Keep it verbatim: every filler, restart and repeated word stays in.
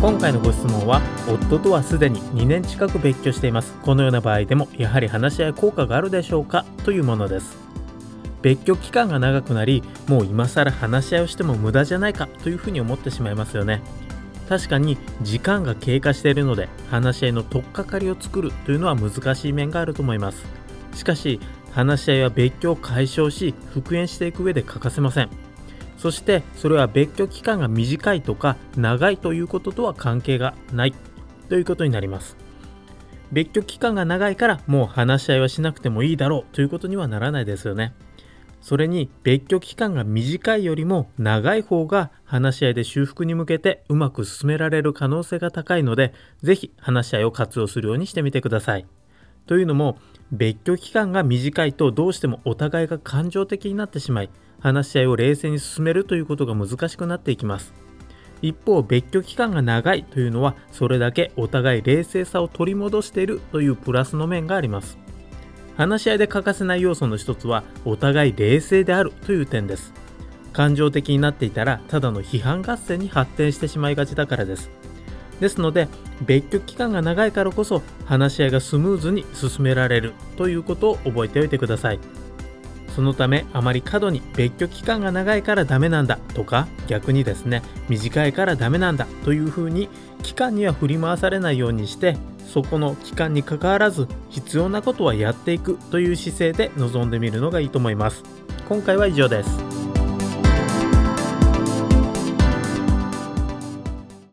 今回のご質問は、夫とはすでににねん近く別居しています。このような場合でもやはり話し合い効果があるでしょうかというものです。別居期間が長くなり、もう今更話し合いをしても無駄じゃないかというふうに思ってしまいますよね。確かに時間が経過しているので、話し合いの取っかかりを作るというのは難しい面があると思います。しかし話し合いは別居を解消し復縁していく上で欠かせません。そしてそれは別居期間が短いとか長いということとは関係がないということになります。別居期間が長いからもう話し合いはしなくてもいいだろうということにはならないですよね。それに別居期間が短いよりも長い方が話し合いで修復に向けてうまく進められる可能性が高いので、ぜひ話し合いを活用するようにしてみてください。というのも、別居期間が短いとどうしてもお互いが感情的になってしまい、話し合いを冷静に進めるということが難しくなっていきます。一方、別居期間が長いというのは、それだけお互い冷静さを取り戻しているというプラスの面があります。話し合いで欠かせない要素の一つは、お互い冷静であるという点です。感情的になっていたら、ただの批判合戦に発展してしまいがちだからです。ですので、別居期間が長いからこそ、話し合いがスムーズに進められるということを覚えておいてください。そのため、あまり過度に別居期間が長いからダメなんだとか、逆にですね、短いからダメなんだというふうに期間には振り回されないようにして、そこの期間に関わらず必要なことはやっていくという姿勢で臨んでみるのがいいと思います。今回は以上です。